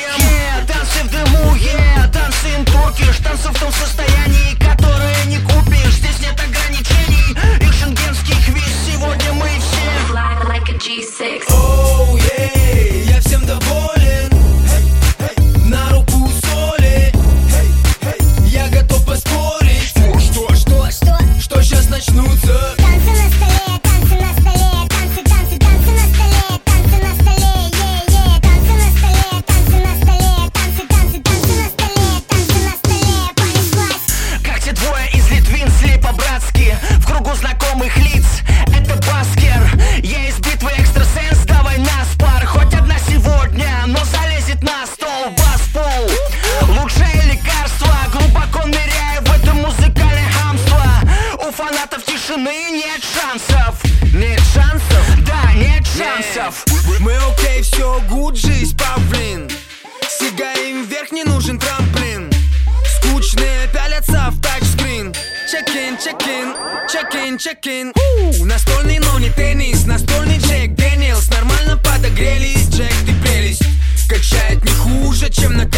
Танцы в дыму, танцы интуркиш. Танцы в том состоянии, которое не купишь. Здесь нет ограничений и шенгенских виз. Сегодня мы все Fly like a G6. Оу, я всем доволен. На руку соли. Я готов поспорить. Что сейчас начнутся? Танцы на столе, танцы на столе, танцы, танцы, танцы на столе, танцы на столе, танцы на столе, танцы на столе, танцы, танцы, танцы на столе, танцы на столе, понеслась. как те двое из Литвинсли по-братски. В кругу знакомых лиц это Баскер. Я из битвы экстрасенс, давай нас пар. Хоть одна сегодня, но залезет на стол. Бас-пол, лучшее лекарство. Глубоко ныряя в это музыкальное хамство. У фанатов тишины нет шансов. Нет шансов? Да, нет шансов. Мы окей, все гуд, жизнь павлин. Сигаем вверх, не нужен трамплин. Скучные пялятся в тачскрин. Чекин, чекин, чекин, чекин. Настольный, но не теннис. Настольный Джек Дэниелс. Нормально подогрелись, Джек, ты прелесть. Качает не хуже, чем на